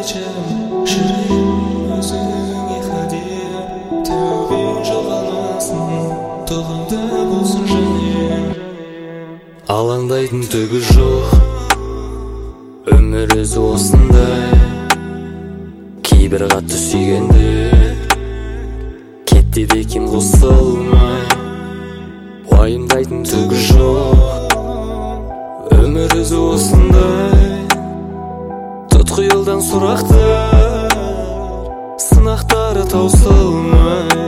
Хадичем, жүрегім өзіңе хадия. Тәубең жоғалмасын, дұғаңда болсын жаным. Алаңдайтын түгі жоқ, өмір өзі осындай. Кейбір қатты сүйгенде кетті де кем қосылмай. Уайымдайтын түгі жоқ, өмір өзі осындай. Тұтқиылдан сұрақтар, сынақтары таусылмай.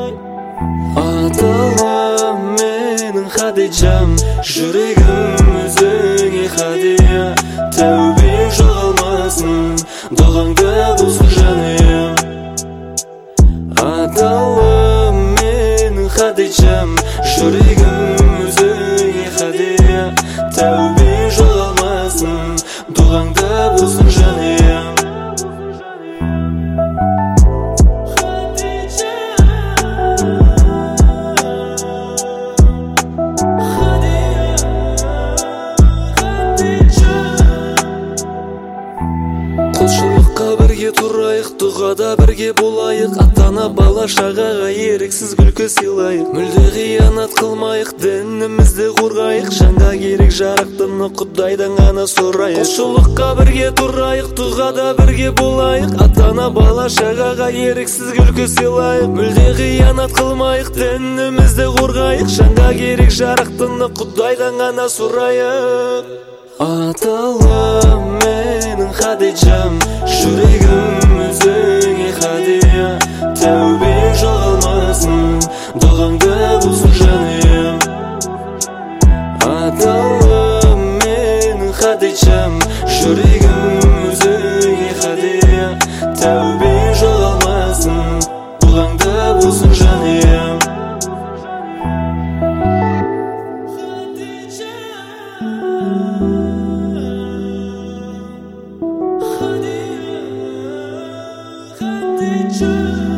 Аталам менің Хадиджам, жүрегім өзіңе хадия. Тәубең жоғалмасын, дұғаңда болсын жаным. Аталам менің Хадиджам, жүрегім өзіңе хадия. Тәубең жоғалмасын, дұғаңда болсын жаным. Құлшылыққа бірге тұрайық, дұғада бірге болайық. Ата-ана бала шағаға еріксіз күлкі сыйлайық. Мүлде қиянат қылмайық, дінімізді қорғайық. Жанға керек жарықтыны Құдайдан ғана сұрайық. Құлшылыққа бірге тұрайық, дұғада бірге болайық. Ата-ана бала шағаға еріксіз күлкі сыйлайық. Мүлде қиянат қылмайық, дінімізді қорғайық. Жанға керек жарықтыны Құдайдан ғана сұрайық. Аталам менің Хадиджам, жүрегім өзіңе хадия. Тәубең жоғалмасын, дұғаңда болсын жаным. Аталам менің Хадиджам, жүрегім өзіңе хадия. Тәубең жоғалмасын, дұғаңда болсын жаным. Khadija